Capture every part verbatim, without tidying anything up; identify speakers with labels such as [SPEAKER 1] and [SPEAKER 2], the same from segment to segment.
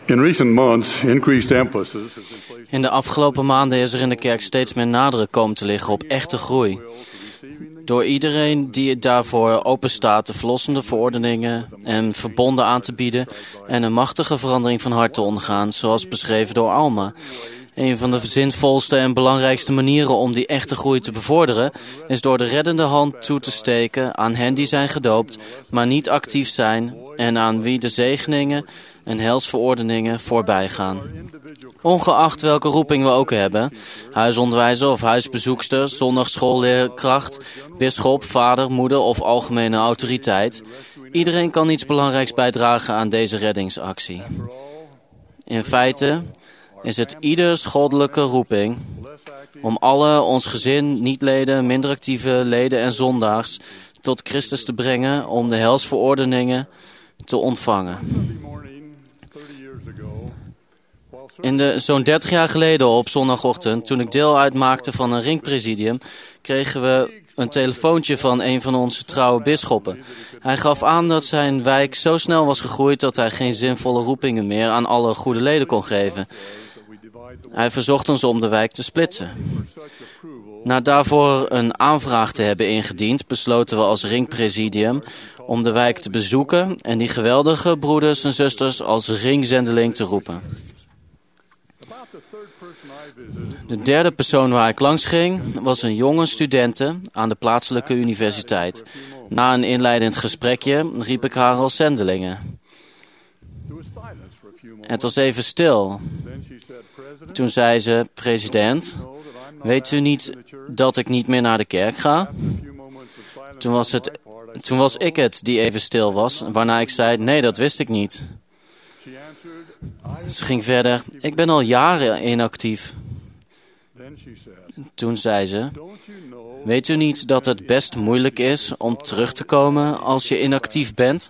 [SPEAKER 1] In recent months, increased emphasis has been placed
[SPEAKER 2] In de afgelopen maanden is er in de kerk steeds meer nadruk komen te liggen op echte groei. Door iedereen die daarvoor open staat de verlossende verordeningen en verbonden aan te bieden en een machtige verandering van hart te ondergaan, zoals beschreven door Alma. Een van de zinvolste en belangrijkste manieren om die echte groei te bevorderen is door de reddende hand toe te steken aan hen die zijn gedoopt, maar niet actief zijn en aan wie de zegeningen en helsverordeningen voorbij gaan. Ongeacht welke roeping we ook hebben, huisonderwijzer of huisbezoekster, zondagschoolleerkracht, bisschop, vader, moeder of algemene autoriteit, iedereen kan iets belangrijks bijdragen aan deze reddingsactie. In feite is het ieders goddelijke roeping om alle ons gezin, niet-leden, minder actieve leden en zondaars tot Christus te brengen om de helsverordeningen te ontvangen. In de zo'n dertig jaar geleden op zondagochtend, toen ik deel uitmaakte van een ringpresidium, kregen we een telefoontje van een van onze trouwe bisschoppen. Hij gaf aan dat zijn wijk zo snel was gegroeid dat hij geen zinvolle roepingen meer aan alle goede leden kon geven. Hij verzocht ons om de wijk te splitsen. Na daarvoor een aanvraag te hebben ingediend, besloten we als ringpresidium om de wijk te bezoeken en die geweldige broeders en zusters als ringzendeling te roepen. De derde persoon waar ik langs ging was een jonge studente aan de plaatselijke universiteit. Na een inleidend gesprekje riep ik haar als zendelingen. Het was even stil. Toen zei ze, president, weet u niet dat ik niet meer naar de kerk ga? Toen was, het, toen was ik het die even stil was, waarna ik zei, nee, dat wist ik niet. Ze ging verder, ik ben al jaren inactief. Toen zei ze, weet u niet dat het best moeilijk is om terug te komen als je inactief bent?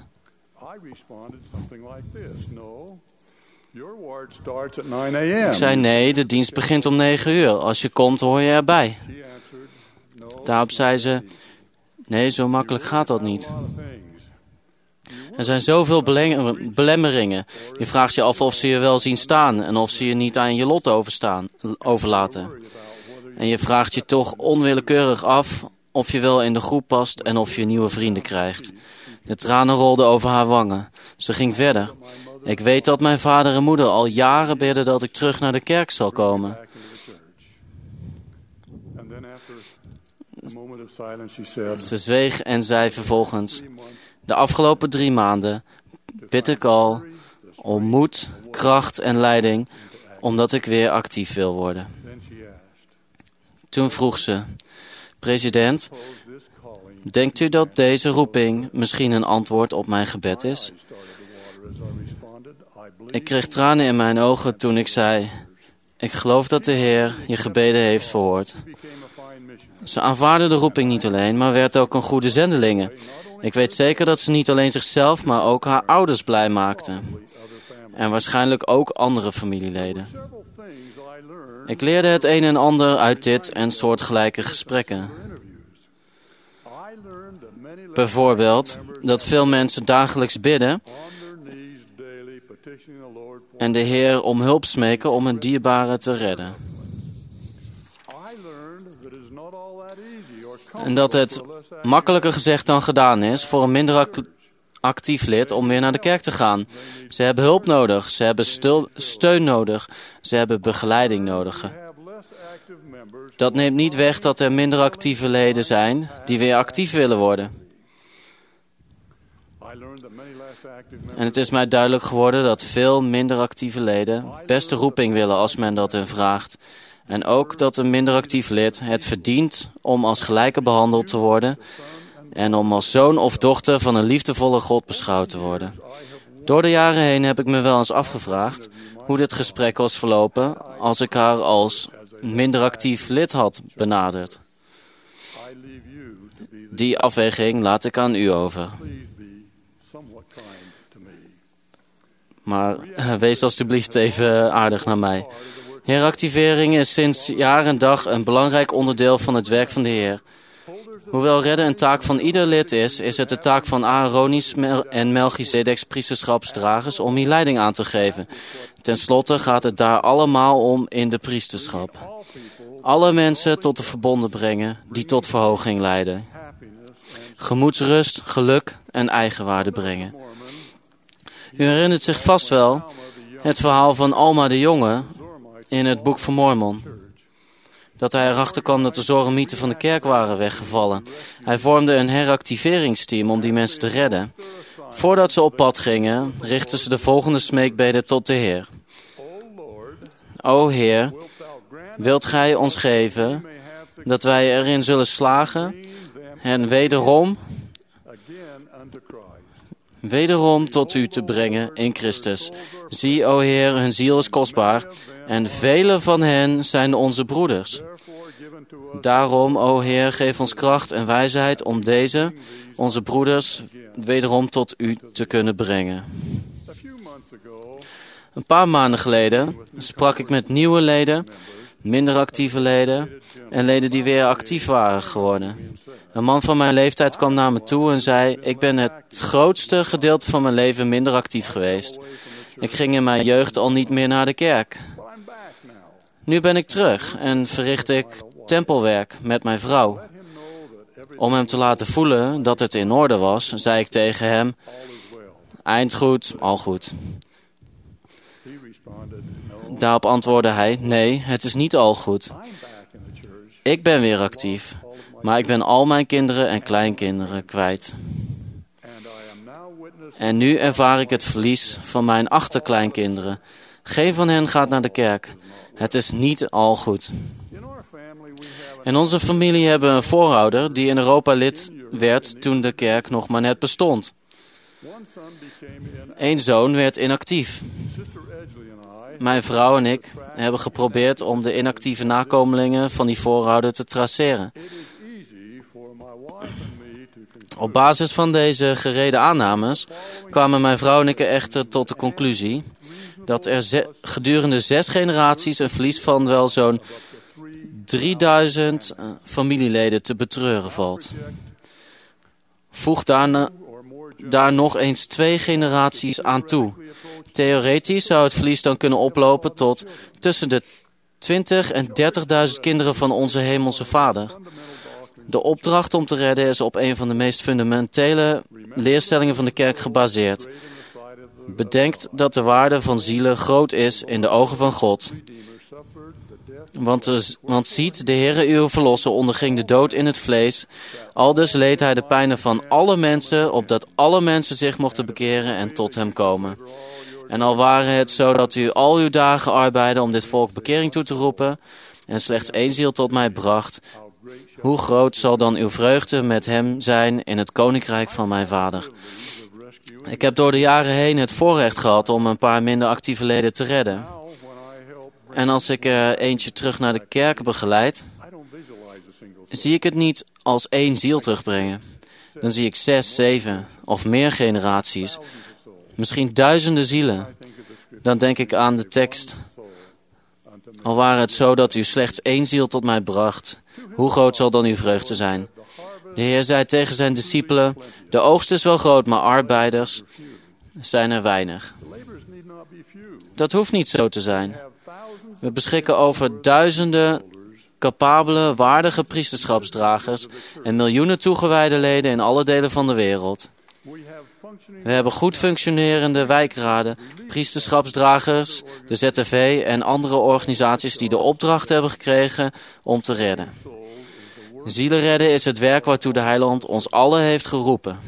[SPEAKER 2] Ik zei, nee, de dienst begint om negen uur. Als je komt, hoor je erbij. Daarop zei ze, nee, zo makkelijk gaat dat niet. Er zijn zoveel belemmeringen. Je vraagt je af of ze je wel zien staan en of ze je niet aan je lot overstaan, overlaten. En je vraagt je toch onwillekeurig af of je wel in de groep past en of je nieuwe vrienden krijgt. De tranen rolden over haar wangen. Ze ging verder. Ik weet dat mijn vader en moeder al jaren bidden dat ik terug naar de kerk zal komen. Ze zweeg en zei vervolgens, de afgelopen drie maanden bid ik al om moed, kracht en leiding, omdat ik weer actief wil worden. Toen vroeg ze, president, denkt u dat deze roeping misschien een antwoord op mijn gebed is? Ik kreeg tranen in mijn ogen toen ik zei, ik geloof dat de Heer je gebeden heeft verhoord. Ze aanvaarde de roeping niet alleen, maar werd ook een goede zendelinge. Ik weet zeker dat ze niet alleen zichzelf, maar ook haar ouders blij maakte. En waarschijnlijk ook andere familieleden. Ik leerde het een en ander uit dit en soortgelijke gesprekken. Bijvoorbeeld dat veel mensen dagelijks bidden en de Heer om hulp smeken om hun dierbaren te redden. En dat het makkelijker gezegd dan gedaan is voor een minder act- actief lid om weer naar de kerk te gaan. Ze hebben hulp nodig, ze hebben stul- steun nodig, ze hebben begeleiding nodig. Dat neemt niet weg dat er minder actieve leden zijn die weer actief willen worden. En het is mij duidelijk geworden dat veel minder actieve leden best de roeping willen als men dat hun vraagt. En ook dat een minder actief lid het verdient om als gelijke behandeld te worden en om als zoon of dochter van een liefdevolle God beschouwd te worden. Door de jaren heen heb ik me wel eens afgevraagd hoe dit gesprek was verlopen als ik haar als minder actief lid had benaderd. Die afweging laat ik aan u over. Maar wees alstublieft even aardig naar mij. Heractivering is sinds jaar en dag een belangrijk onderdeel van het werk van de Heer. Hoewel redden een taak van ieder lid is, is het de taak van Aaroni's en Melchizedeks priesterschapsdragers om hier leiding aan te geven. Ten slotte gaat het daar allemaal om in de priesterschap. Alle mensen tot de verbonden brengen die tot verhoging leiden. Gemoedsrust, geluk en eigenwaarde brengen. U herinnert zich vast wel het verhaal van Alma de Jonge in het boek van Mormon. Dat hij erachter kwam dat de Zoramieten van de kerk waren weggevallen. Hij vormde een heractiveringsteam om die mensen te redden. Voordat ze op pad gingen, richtten ze de volgende smeekbeden tot de Heer. O Heer, wilt gij ons geven dat wij erin zullen slagen en wederom, wederom tot u te brengen in Christus. Zie, o Heer, hun ziel is kostbaar en vele van hen zijn onze broeders. Daarom, o Heer, geef ons kracht en wijsheid om deze, onze broeders, wederom tot u te kunnen brengen. Een paar maanden geleden sprak ik met nieuwe leden, minder actieve leden en leden die weer actief waren geworden. Een man van mijn leeftijd kwam naar me toe en zei: ik ben het grootste gedeelte van mijn leven minder actief geweest. Ik ging in mijn jeugd al niet meer naar de kerk. Nu ben ik terug en verricht ik tempelwerk met mijn vrouw. Om hem te laten voelen dat het in orde was, zei ik tegen hem: eind goed, al goed. Daarop antwoordde hij: nee, het is niet al goed. Ik ben weer actief, maar ik ben al mijn kinderen en kleinkinderen kwijt. En nu ervaar ik het verlies van mijn achterkleinkinderen. Geen van hen gaat naar de kerk. Het is niet al goed. In onze familie hebben we een voorouder die in Europa lid werd toen de kerk nog maar net bestond. Eén zoon werd inactief. Mijn vrouw en ik hebben geprobeerd om de inactieve nakomelingen van die voorouder te traceren. Op basis van deze gereden aannames kwamen mijn vrouw en ik er echter tot de conclusie dat er ze- gedurende zes generaties een verlies van wel zo'n drieduizend familieleden te betreuren valt. Voeg daarna, daar nog eens twee generaties aan toe. Theoretisch zou het verlies dan kunnen oplopen tot tussen de twintig en dertigduizend kinderen van onze hemelse Vader. De opdracht om te redden is op een van de meest fundamentele leerstellingen van de kerk gebaseerd. Bedenkt dat de waarde van zielen groot is in de ogen van God. Want, de, want ziet, de Heere uw verlosser onderging de dood in het vlees. Aldus leed hij de pijnen van alle mensen, opdat alle mensen zich mochten bekeren en tot hem komen. En al waren het zo dat u al uw dagen arbeidde om dit volk bekering toe te roepen, en slechts één ziel tot mij bracht, hoe groot zal dan uw vreugde met hem zijn in het koninkrijk van mijn vader? Ik heb door de jaren heen het voorrecht gehad om een paar minder actieve leden te redden. En als ik er eentje terug naar de kerk begeleid, zie ik het niet als één ziel terugbrengen. Dan zie ik zes, zeven of meer generaties, misschien duizenden zielen. Dan denk ik aan de tekst: al waren het zo dat u slechts één ziel tot mij bracht, hoe groot zal dan uw vreugde zijn? De Heer zei tegen zijn discipelen: de oogst is wel groot, maar arbeiders zijn er weinig. Dat hoeft niet zo te zijn. We beschikken over duizenden capabele, waardige priesterschapsdragers en miljoenen toegewijde leden in alle delen van de wereld. We hebben goed functionerende wijkraden, priesterschapsdragers, de Z T V en andere organisaties die de opdracht hebben gekregen om te redden. Zielen redden is het werk waartoe de Heiland ons allen heeft geroepen.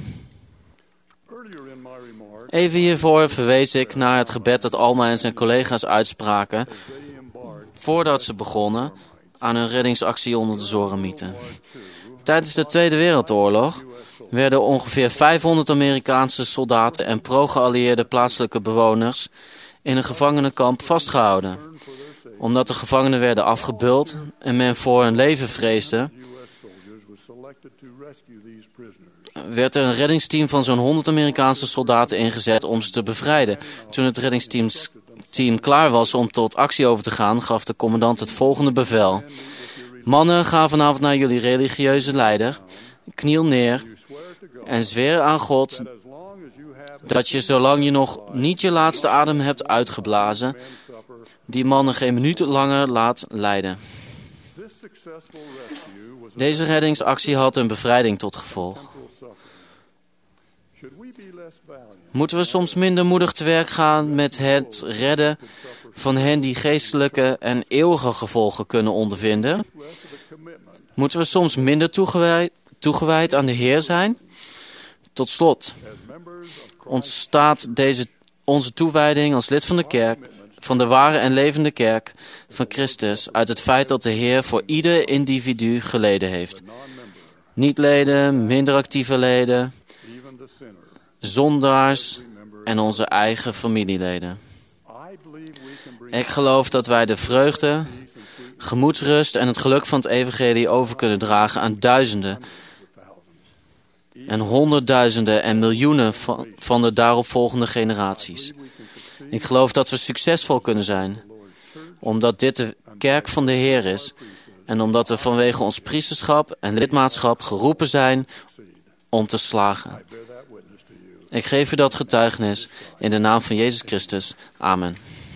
[SPEAKER 2] Even hiervoor verwees ik naar het gebed dat Alma en zijn collega's uitspraken voordat ze begonnen aan hun reddingsactie onder de Zoramieten. Tijdens de Tweede Wereldoorlog werden ongeveer vijfhonderd Amerikaanse soldaten en pro-geallieerde plaatselijke bewoners in een gevangenenkamp vastgehouden. Omdat de gevangenen werden afgebeuld en men voor hun leven vreesde, werd er een reddingsteam van zo'n honderd Amerikaanse soldaten ingezet om ze te bevrijden. Toen het reddingsteam team klaar was om tot actie over te gaan, gaf de commandant het volgende bevel: mannen, ga vanavond naar jullie religieuze leider. kniel neer en zweer aan God dat je, zolang je nog niet je laatste adem hebt uitgeblazen, die mannen geen minuut langer laat lijden. Deze reddingsactie had een bevrijding tot gevolg. Moeten we soms minder moedig te werk gaan met het redden van hen die geestelijke en eeuwige gevolgen kunnen ondervinden? Moeten we soms minder toegewijd, toegewijd aan de Heer zijn? Tot slot ontstaat deze, onze toewijding als lid van de kerk, van de ware en levende kerk van Christus, uit het feit dat de Heer voor ieder individu geleden heeft. Niet-leden, minder actieve leden, zondaars en onze eigen familieleden. Ik geloof dat wij de vreugde, gemoedsrust en het geluk van het evangelie over kunnen dragen aan duizenden en honderdduizenden en miljoenen van, van de daaropvolgende generaties. Ik geloof dat we succesvol kunnen zijn, omdat dit de kerk van de Heer is en omdat we vanwege ons priesterschap en lidmaatschap geroepen zijn om te slagen. Ik geef u dat getuigenis in de naam van Jezus Christus. Amen.